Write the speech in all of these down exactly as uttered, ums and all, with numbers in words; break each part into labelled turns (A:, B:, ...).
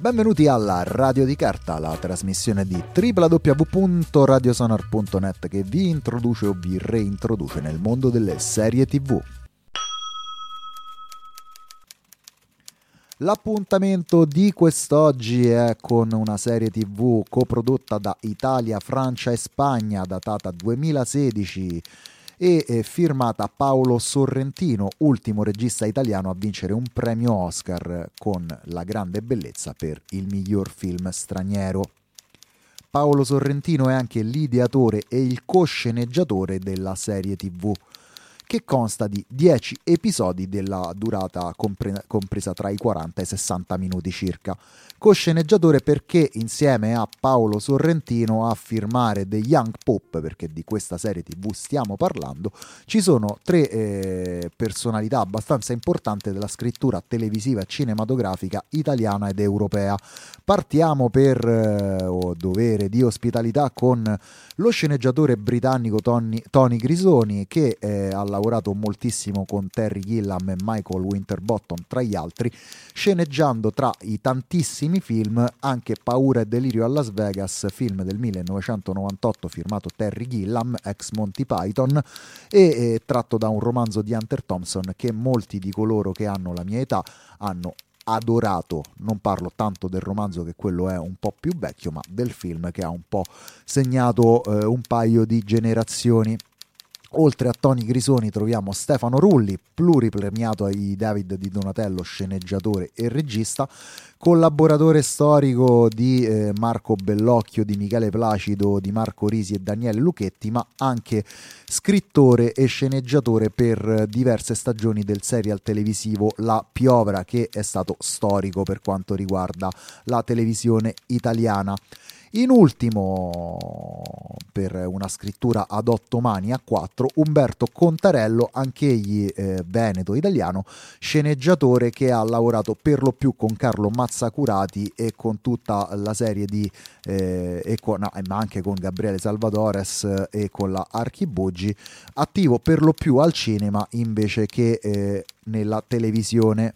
A: Benvenuti alla Radio di Carta, la trasmissione di w w w punto radiosonar punto net che vi introduce o vi reintroduce nel mondo delle serie tivù. L'appuntamento di quest'oggi è con una serie tivù coprodotta da Italia, Francia e Spagna, datata duemilasedici e eh, firmata Paolo Sorrentino, ultimo regista italiano a vincere un premio Oscar con La grande bellezza per il miglior film straniero. Paolo Sorrentino è anche l'ideatore e il cosceneggiatore della serie tivù, che consta di dieci episodi della durata compre- compresa tra i quaranta e i sessanta minuti circa. Cosceneggiatore perché insieme a Paolo Sorrentino a firmare The Young Pope, perché di questa serie tivù stiamo parlando, ci sono tre eh, personalità abbastanza importanti della scrittura televisiva e cinematografica italiana ed europea. Partiamo per eh, oh, dovere di ospitalità con lo sceneggiatore britannico Tony, Tony Grisoni, che eh, ha lavorato moltissimo con Terry Gilliam e Michael Winterbottom tra gli altri, sceneggiando tra i tantissimi film anche Paura e delirio a Las Vegas, film del millenovecentonovantotto firmato Terry Gilliam, ex Monty Python, e eh, tratto da un romanzo di Hunter Thompson che molti di coloro che hanno la mia età hanno adorato. Non parlo tanto del romanzo, che quello è un po' più vecchio, ma del film che ha un po' segnato eh, un paio di generazioni. Oltre a Tony Grisoni troviamo Stefano Rulli, pluripremiato ai David di Donatello, sceneggiatore e regista, collaboratore storico di eh, Marco Bellocchio, di Michele Placido, di Marco Risi e Daniele Lucchetti, ma anche scrittore e sceneggiatore per diverse stagioni del serial televisivo La Piovra, che è stato storico per quanto riguarda la televisione italiana. In ultimo, per una scrittura ad otto mani a quattro, Umberto Contarello, anch'egli eh, veneto italiano, sceneggiatore che ha lavorato per lo più con Carlo Mazzacurati e con tutta la serie di eh, e con, no, ma anche con Gabriele Salvatores eh, e con la Archibuggi, attivo per lo più al cinema invece che eh, nella televisione.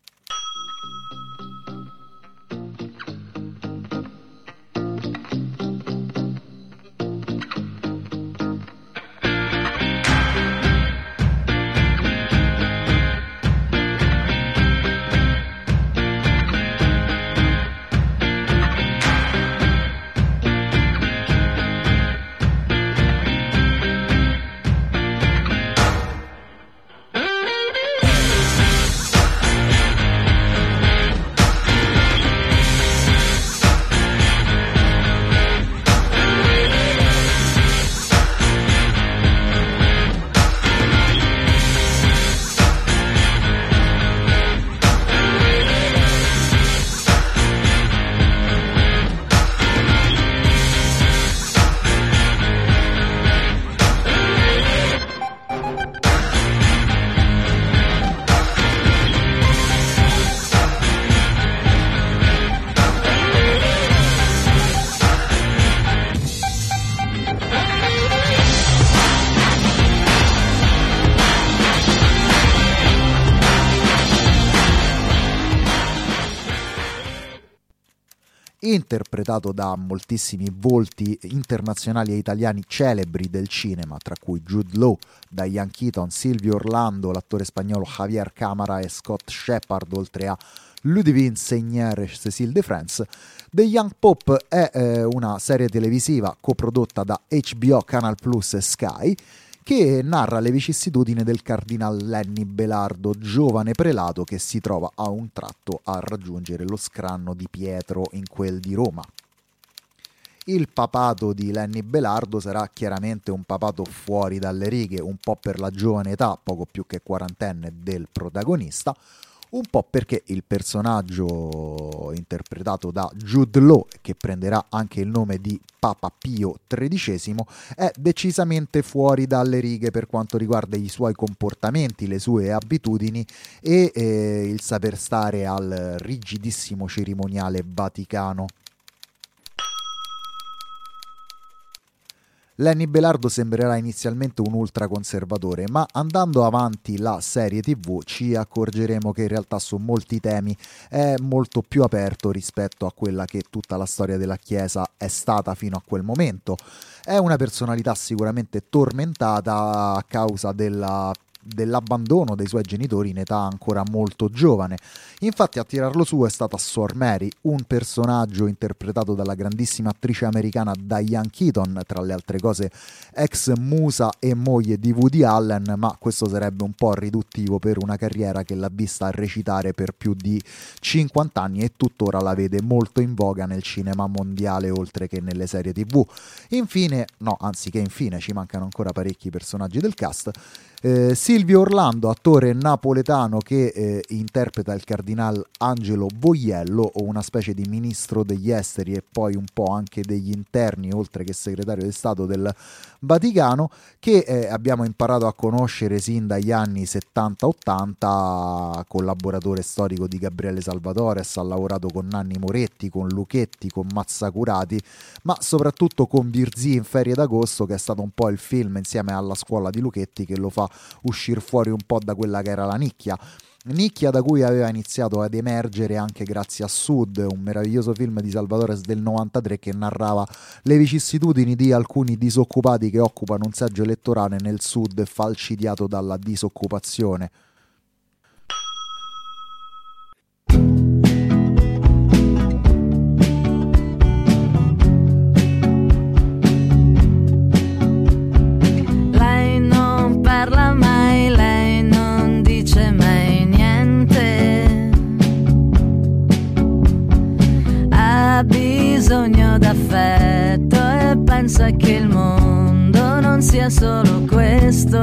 A: Interpretato da moltissimi volti internazionali e italiani celebri del cinema, tra cui Jude Law, Diane Keaton, Silvio Orlando, l'attore spagnolo Javier Cámara e Scott Shepard, oltre a Ludivine Sagnier e Cécile de France. The Young Pope è eh, una serie televisiva coprodotta da H B O, Canal Plus e Sky, che narra le vicissitudini del cardinal Lenny Belardo, giovane prelato che si trova a un tratto a raggiungere lo scranno di Pietro in quel di Roma. Il papato di Lenny Belardo sarà chiaramente un papato fuori dalle righe, un po' per la giovane età, poco più che quarantenne, del protagonista, un po' perché il personaggio interpretato da Jude Law, che prenderà anche il nome di Papa Pio tredicesimo, è decisamente fuori dalle righe per quanto riguarda i suoi comportamenti, le sue abitudini e eh, il saper stare al rigidissimo cerimoniale vaticano. Lenny Belardo sembrerà inizialmente un ultraconservatore, ma andando avanti la serie tivù ci accorgeremo che in realtà su molti temi è molto più aperto rispetto a quella che tutta la storia della Chiesa è stata fino a quel momento. È una personalità sicuramente tormentata a causa della dell'abbandono dei suoi genitori in età ancora molto giovane. Infatti a tirarlo su è stata Suor Mary, un personaggio interpretato dalla grandissima attrice americana Diane Keaton, tra le altre cose ex musa e moglie di Woody Allen, ma questo sarebbe un po' riduttivo per una carriera che l'ha vista recitare per più di cinquanta anni e tuttora la vede molto in voga nel cinema mondiale oltre che nelle serie tivù. Infine, no, anzi che infine, ci mancano ancora parecchi personaggi del cast. Eh, Silvio Orlando, attore napoletano che eh, interpreta il cardinal Angelo Voiello, o una specie di ministro degli esteri e poi un po' anche degli interni, oltre che segretario di Stato del Vaticano, che eh, abbiamo imparato a conoscere sin dagli anni settanta ottanta, collaboratore storico di Gabriele Salvatores, ha lavorato con Nanni Moretti, con Luchetti, con Mazzacurati, ma soprattutto con Virzì in Ferie d'Agosto, che è stato un po' il film insieme alla Scuola di Luchetti che lo fa uscire fuori un po' da quella che era la nicchia. Nicchia da cui aveva iniziato ad emergere anche grazie a Sud, un meraviglioso film di Salvatore del novantatré che narrava le vicissitudini di alcuni disoccupati che occupano un seggio elettorale nel Sud falcidiato dalla disoccupazione.
B: Bisogno d'affetto e pensa che il mondo non sia solo questo.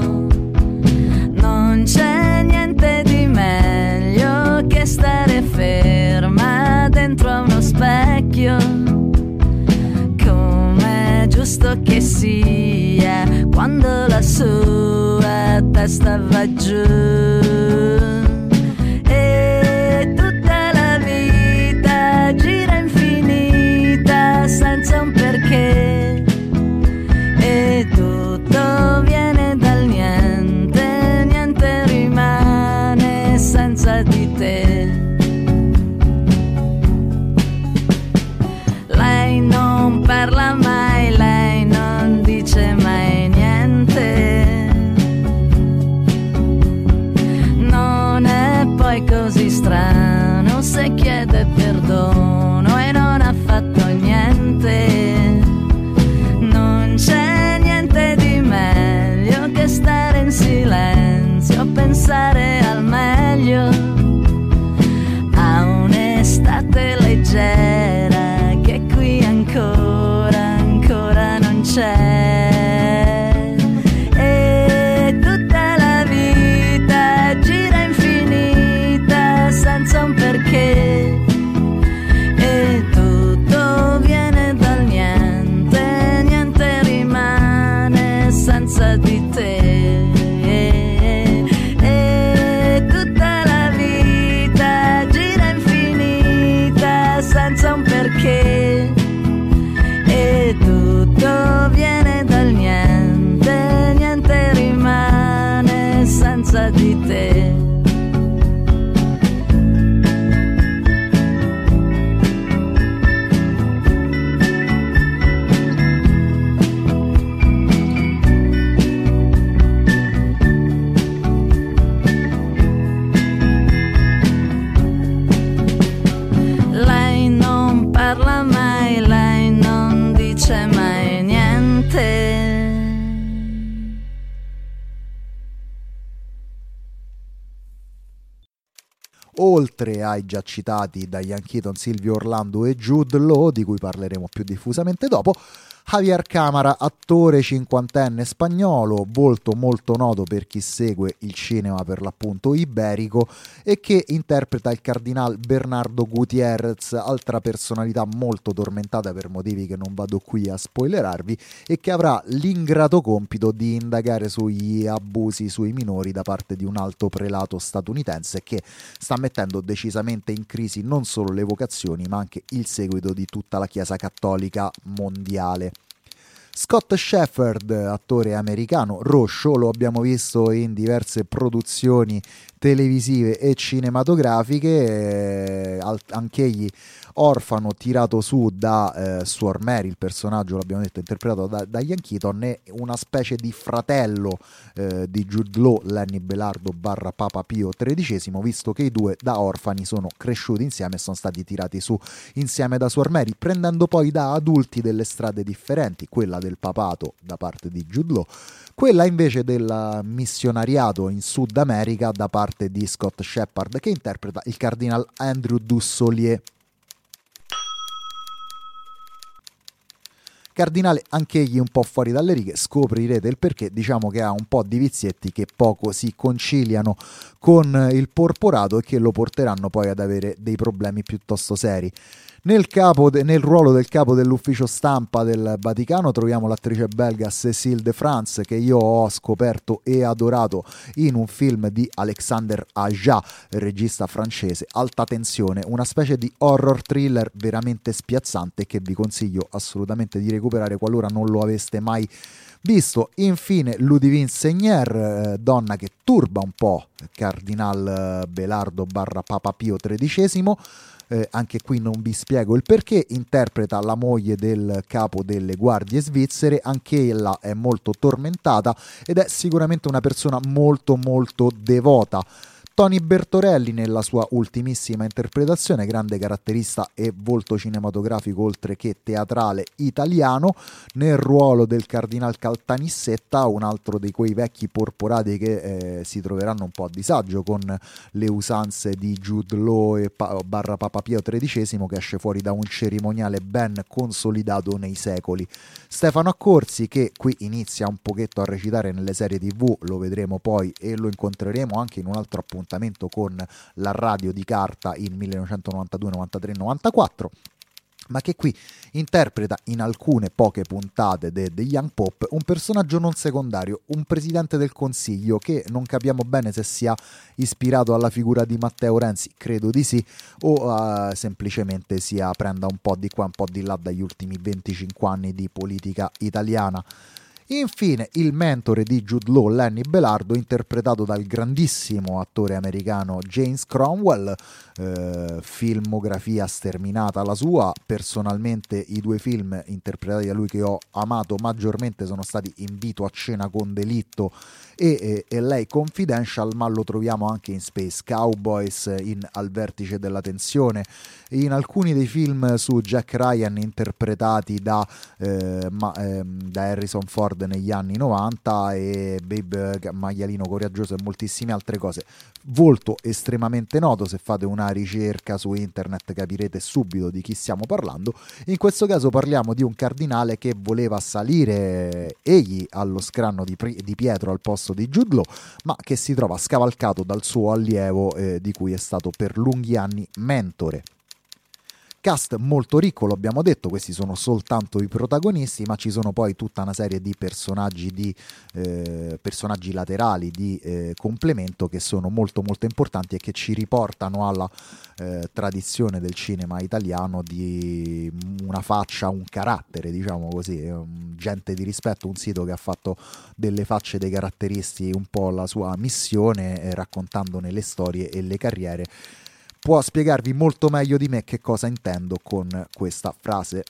B: Non c'è niente di meglio che stare ferma dentro a uno specchio, come è giusto che sia quando la sua testa va giù. Senza un perché, e tutto viene dal niente, niente rimane senza di te. Lei non parla mai, lei non dice mai niente, non è poi così strano se chiede perdono e non ha fatto niente. Non c'è niente di meglio che stare in silenzio, pensare al meglio, a un'estate leggera che qui ancora, ancora non c'è. E tutta la vita gira infinita senza un perché. Senza di te, e tutta la vita gira infinita senza un perché, e tutto viene dal niente, niente rimane senza di te. Parla mai, lei non dice mai niente.
A: Oltre ai già citati Diane Keaton, Silvio Orlando e Jude Law, di cui parleremo più diffusamente dopo, Javier Cámara, attore cinquantenne spagnolo, volto molto noto per chi segue il cinema per l'appunto iberico e che interpreta il cardinal Bernardo Gutiérrez, altra personalità molto tormentata per motivi che non vado qui a spoilerarvi e che avrà l'ingrato compito di indagare sugli abusi sui minori da parte di un alto prelato statunitense che sta mettendo decisamente in crisi non solo le vocazioni ma anche il seguito di tutta la Chiesa cattolica mondiale. Scott Shepherd, attore americano, roscio, lo abbiamo visto in diverse produzioni televisive e cinematografiche, eh, anch'egli orfano tirato su da eh, Suor Mary, il personaggio l'abbiamo detto interpretato da, da Ian Keaton, è una specie di fratello eh, di Jude Law, Lenny Belardo barra Papa Pio tredicesimo, visto che i due da orfani sono cresciuti insieme e sono stati tirati su insieme da Suor Mary, prendendo poi da adulti delle strade differenti, quella del papato da parte di Jude Law, quella invece del missionariato in Sud America da parte di Scott Shepherd, che interpreta il cardinal Andrew Dussolier. Cardinale anch'egli un po' fuori dalle righe, scoprirete il perché, diciamo che ha un po' di vizietti che poco si conciliano con il porporato e che lo porteranno poi ad avere dei problemi piuttosto seri. Nel, capo de, nel ruolo del capo dell'ufficio stampa del Vaticano troviamo l'attrice belga Cécile de France, che io ho scoperto e adorato in un film di Alexander Aja, regista francese, Alta tensione, una specie di horror thriller veramente spiazzante che vi consiglio assolutamente di recuperare qualora non lo aveste mai visto. Infine Ludivine Segner, eh, donna che turba un po' Cardinal Belardo barra Papa Pio tredicesimo. Eh, anche qui non vi spiego il perché, interpreta la moglie del capo delle guardie svizzere, anche ella è molto tormentata ed è sicuramente una persona molto molto devota. Tony Bertorelli nella sua ultimissima interpretazione, grande caratterista e volto cinematografico oltre che teatrale italiano, nel ruolo del cardinal Caltanissetta, un altro di quei vecchi porporati che eh, si troveranno un po' a disagio con le usanze di Jude Law e pa- barra Papa Pio tredicesimo, che esce fuori da un cerimoniale ben consolidato nei secoli. Stefano Accorsi, che qui inizia un pochetto a recitare nelle serie tv, lo vedremo poi e lo incontreremo anche in un altro appuntamento con la radio di carta in millenovecentonovantadue, novantatré, novantaquattro, ma che qui interpreta in alcune poche puntate de, de Young Pop un personaggio non secondario, un presidente del consiglio che non capiamo bene se sia ispirato alla figura di Matteo Renzi, credo di sì, o uh, semplicemente sia prenda un po' di qua un po' di là dagli ultimi venticinque anni di politica italiana. Infine il mentore di Jude Law, Lenny Belardo, interpretato dal grandissimo attore americano James Cromwell, eh, filmografia sterminata la sua. Personalmente i due film interpretati da lui che ho amato maggiormente sono stati Invito a cena con delitto e, e, e Lei Confidential, ma lo troviamo anche in Space Cowboys, in Al vertice della tensione, in alcuni dei film su Jack Ryan interpretati da, eh, ma, eh, da Harrison Ford negli anni novanta, e Babe Maialino Coraggioso e moltissime altre cose. Volto estremamente noto, se fate una ricerca su internet capirete subito di chi stiamo parlando. In questo caso parliamo di un cardinale che voleva salire egli allo scranno di, di Pietro al posto di Jude Law, ma che si trova scavalcato dal suo allievo, eh, di cui è stato per lunghi anni mentore. Cast molto ricco, lo abbiamo detto, questi sono soltanto i protagonisti, ma ci sono poi tutta una serie di personaggi, di, eh, personaggi laterali di eh, complemento che sono molto molto importanti e che ci riportano alla eh, tradizione del cinema italiano di una faccia, un carattere, diciamo così, gente di rispetto, un sito che ha fatto delle facce dei caratteristi un po' la sua missione, eh, raccontandone le storie e le carriere. Può spiegarvi molto meglio di me che cosa intendo con questa frase.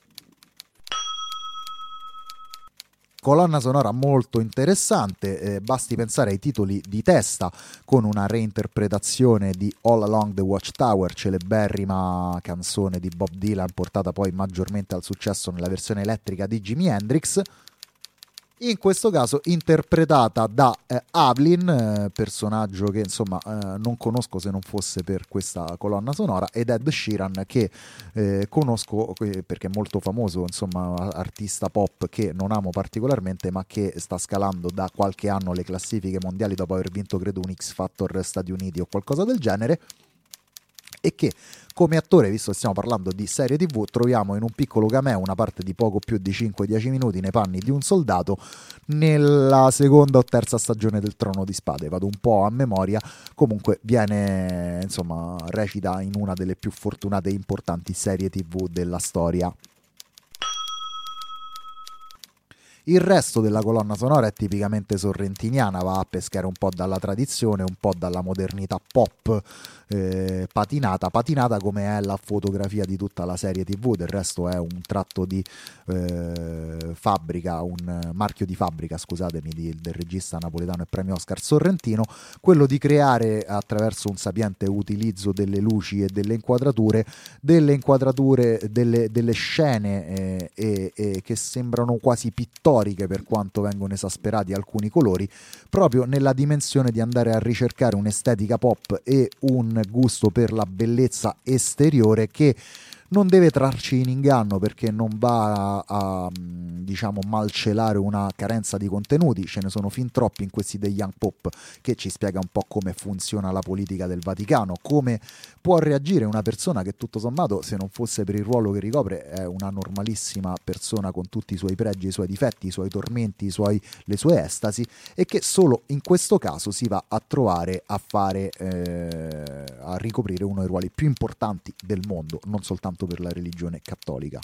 A: Colonna sonora molto interessante, eh, basti pensare ai titoli di testa, con una reinterpretazione di All Along the Watchtower, celeberrima canzone di Bob Dylan portata poi maggiormente al successo nella versione elettrica di Jimi Hendrix. In questo caso interpretata da eh, Avril, eh, personaggio che insomma eh, non conosco se non fosse per questa colonna sonora, ed Ed Sheeran, che eh, conosco eh, perché è molto famoso, insomma artista pop che non amo particolarmente, ma che sta scalando da qualche anno le classifiche mondiali dopo aver vinto credo un X Factor Stati Uniti o qualcosa del genere, e che come attore, visto che stiamo parlando di serie tv, troviamo in un piccolo cameo, una parte di poco più di cinque dieci minuti nei panni di un soldato nella seconda o terza stagione del Trono di Spade. Vado un po' a memoria, comunque viene, insomma, recita in una delle più fortunate e importanti serie tv della storia. Il resto della colonna sonora è tipicamente sorrentiniana, va a pescare un po' dalla tradizione, un po' dalla modernità pop, eh, patinata, patinata come è la fotografia di tutta la serie tivù. Del resto è un tratto di eh, fabbrica, un marchio di fabbrica, scusatemi, di, del regista napoletano e premio Oscar Sorrentino, quello di creare attraverso un sapiente utilizzo delle luci e delle inquadrature, delle inquadrature, delle, delle scene eh, e, e che sembrano quasi pittoriche per quanto vengono esasperati alcuni colori, proprio nella dimensione di andare a ricercare un'estetica pop e un gusto per la bellezza esteriore che non deve trarci in inganno, perché non va a, a diciamo malcelare una carenza di contenuti. Ce ne sono fin troppi in questi The Young Pop, che ci spiega un po' come funziona la politica del Vaticano, come può reagire una persona che tutto sommato, se non fosse per il ruolo che ricopre, è una normalissima persona con tutti i suoi pregi, i suoi difetti, i suoi tormenti, i suoi, le sue estasi, e che solo in questo caso si va a trovare a fare eh, a ricoprire uno dei ruoli più importanti del mondo, non soltanto per la religione cattolica.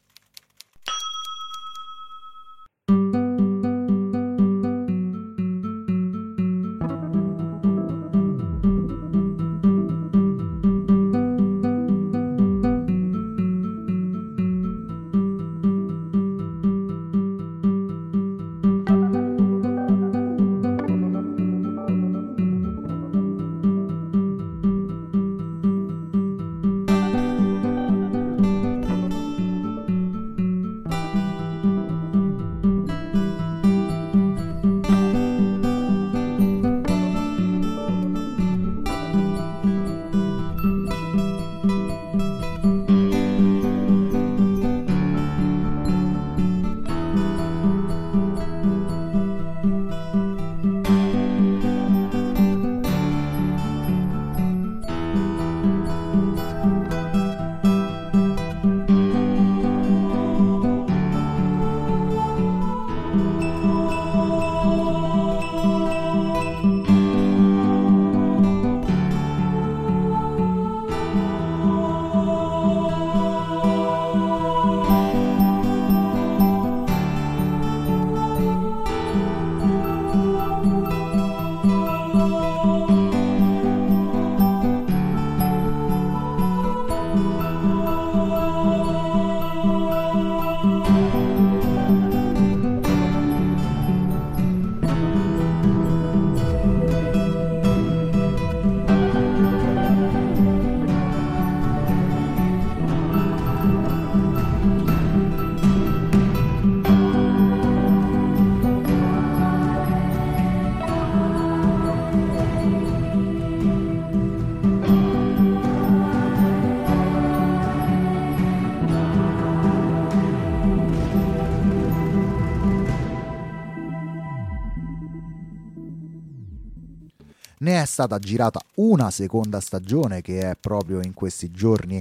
A: Ne è stata girata una seconda stagione che è proprio in questi giorni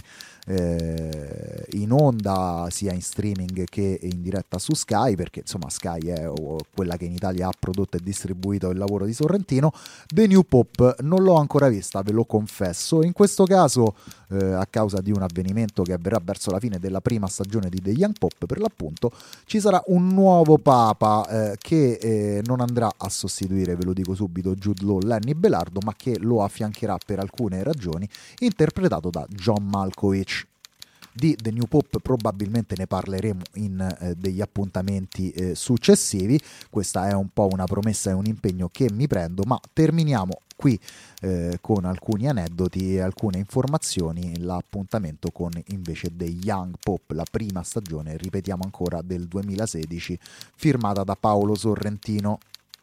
A: eh, in onda sia in streaming che in diretta su Sky, perché insomma Sky è o, quella che in Italia ha prodotto e distribuito il lavoro di Sorrentino. The New Pop non l'ho ancora vista, ve lo confesso, in questo caso eh, a causa di un avvenimento che avverrà verso la fine della prima stagione di The Young Pop, per l'appunto ci sarà un nuovo papa eh, che eh, non andrà a sostituire, ve lo dico subito, Jude Law, Lenny Belardo, ma che lo affiancherà per alcune ragioni, interpretato da John Malkovich. Di The New Pop probabilmente ne parleremo in eh, degli appuntamenti eh, successivi. Questa è un po' una promessa e un impegno che mi prendo, ma terminiamo qui eh, con alcuni aneddoti e alcune informazioni. L'appuntamento con invece The Young Pop, la prima stagione, ripetiamo ancora, del duemilasedici, firmata da Paolo Sorrentino.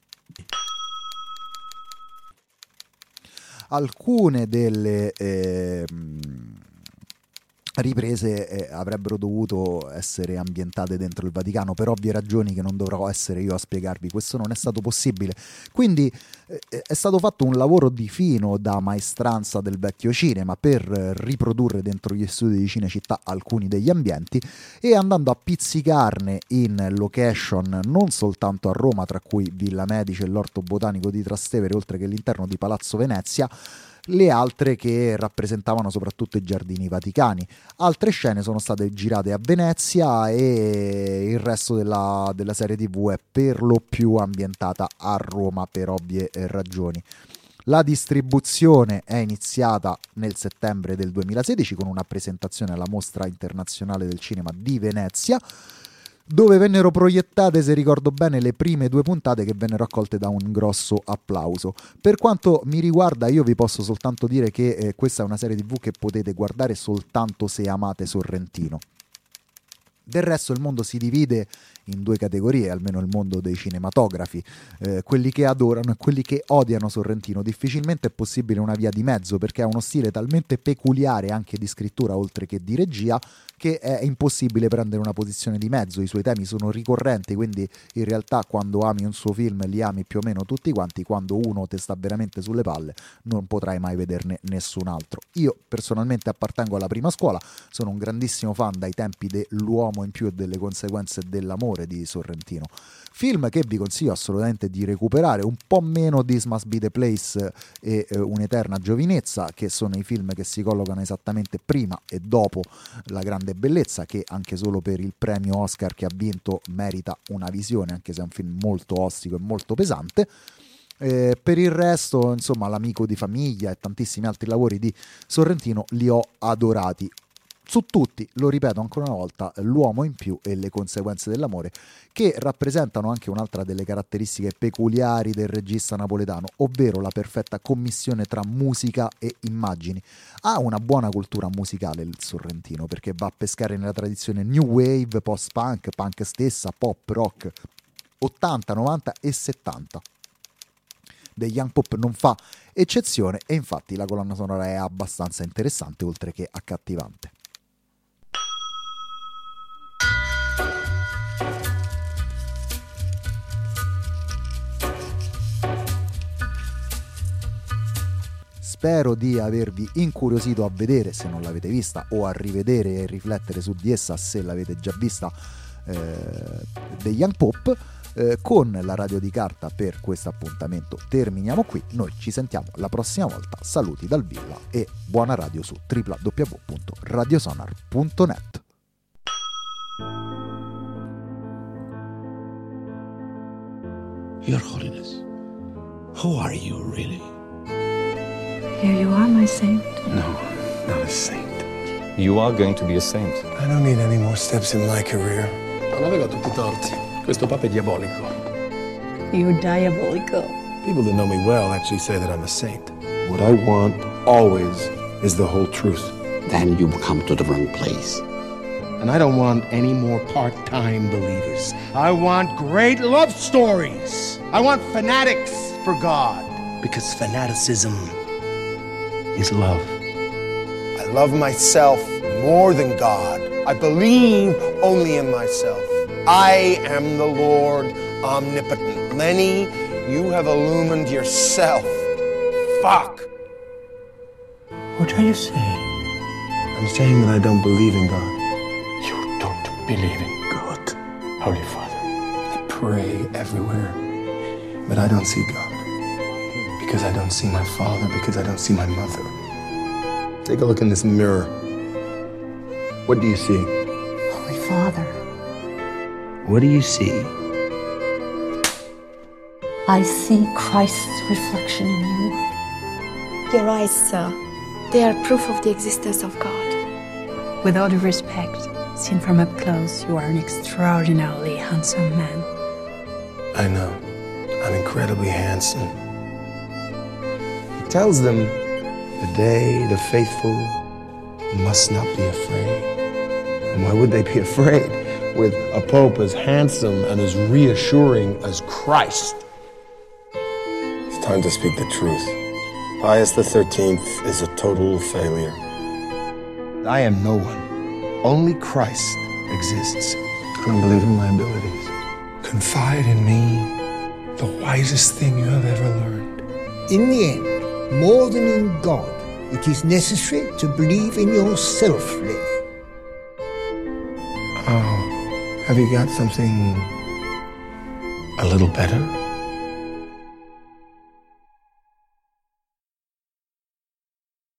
A: Alcune delle eh, riprese eh, avrebbero dovuto essere ambientate dentro il Vaticano, per ovvie ragioni che non dovrò essere io a spiegarvi. Questo non è stato possibile, quindi eh, è stato fatto un lavoro di fino da maestranza del vecchio cinema per riprodurre dentro gli studi di Cinecittà alcuni degli ambienti, e andando a pizzicarne in location non soltanto a Roma, tra cui Villa Medici e l'Orto Botanico di Trastevere, oltre che l'interno di Palazzo Venezia, le altre che rappresentavano soprattutto i giardini vaticani. Altre scene sono state girate a Venezia e il resto della, della serie tivù è per lo più ambientata a Roma per ovvie ragioni. La distribuzione è iniziata nel settembre del duemilasedici con una presentazione alla Mostra Internazionale del Cinema di Venezia, dove vennero proiettate, se ricordo bene, le prime due puntate che vennero accolte da un grosso applauso. Per quanto mi riguarda, io vi posso soltanto dire che eh, questa è una serie tivù che potete guardare soltanto se amate Sorrentino. Del resto il mondo si divide in due categorie, almeno il mondo dei cinematografi, eh, quelli che adorano e quelli che odiano Sorrentino. Difficilmente è possibile una via di mezzo, perché ha uno stile talmente peculiare anche di scrittura oltre che di regia che è impossibile prendere una posizione di mezzo. I suoi temi sono ricorrenti, quindi in realtà quando ami un suo film li ami più o meno tutti quanti, quando uno ti sta veramente sulle palle non potrai mai vederne nessun altro. Io personalmente appartengo alla prima scuola, sono un grandissimo fan dai tempi dell'Uomo in più e delle conseguenze dell'amore di Sorrentino, film che vi consiglio assolutamente di recuperare, un po' meno This Must Be the Place e eh, Un'eterna giovinezza, che sono i film che si collocano esattamente prima e dopo La grande bellezza, che anche solo per il premio Oscar che ha vinto merita una visione, anche se è un film molto ostico e molto pesante. Eh, per il resto, insomma, L'amico di famiglia e tantissimi altri lavori di Sorrentino li ho adorati. Su tutti, lo ripeto ancora una volta, L'uomo in più e Le conseguenze dell'amore, che rappresentano anche un'altra delle caratteristiche peculiari del regista napoletano, ovvero la perfetta commissione tra musica e immagini. Ha una buona cultura musicale il Sorrentino, perché va a pescare nella tradizione new wave, post-punk, punk stessa, pop, rock, ottanta, novanta e settanta. Degli Young Pop non fa eccezione e infatti la colonna sonora è abbastanza interessante oltre che accattivante. Spero di avervi incuriosito a vedere, se non l'avete vista, o a rivedere e riflettere su di essa se l'avete già vista, eh, dei Young Pop. Eh, con la Radio di Carta per questo appuntamento terminiamo qui. Noi ci sentiamo la prossima volta. Saluti dal Villa e buona radio su w w w punto radiosonar punto net.
C: Your Holiness, who are you really?
D: Here you are, my saint.
C: No, not a saint.
E: You are going to be a saint.
C: I don't need any more steps in my career.
F: Non aveva tutti i torti. Questo papa è diabolico.
D: You're diabolical.
C: People that know me well actually say that I'm a saint. What I want always is the whole truth.
G: Then you come to the wrong place.
C: And I don't want any more part-time believers. I want great love stories. I want fanatics for God. Because fanaticism is love. I love myself more than God. I believe only in myself. I am the Lord omnipotent. Lenny, you have illumined yourself. Fuck.
G: What are you saying?
C: I'm saying that I don't believe in God.
F: You don't believe in God, Holy Father.
C: I pray everywhere, but I don't see God. Because I don't see my father, because I don't see my mother. Take a look in this mirror. What do you see?
D: Holy Father.
C: What do you see?
D: I see Christ's reflection in you.
H: Your eyes, sir, they are proof of the existence of God.
I: With all due respect, seen from up close, you are an extraordinarily handsome man.
C: I know. I'm incredibly handsome. It tells them, today the faithful must not be afraid. And why would they be afraid with a pope as handsome and as reassuring as Christ? It's time to speak the truth. Pius the thirteenth is a total failure. I am no one. Only Christ exists. Don't believe in my abilities. Confide in me, the wisest thing you have ever learned.
J: In the end, more than in God, it is necessary to believe in yourself, Lenny.
C: Oh, have you got something a little better?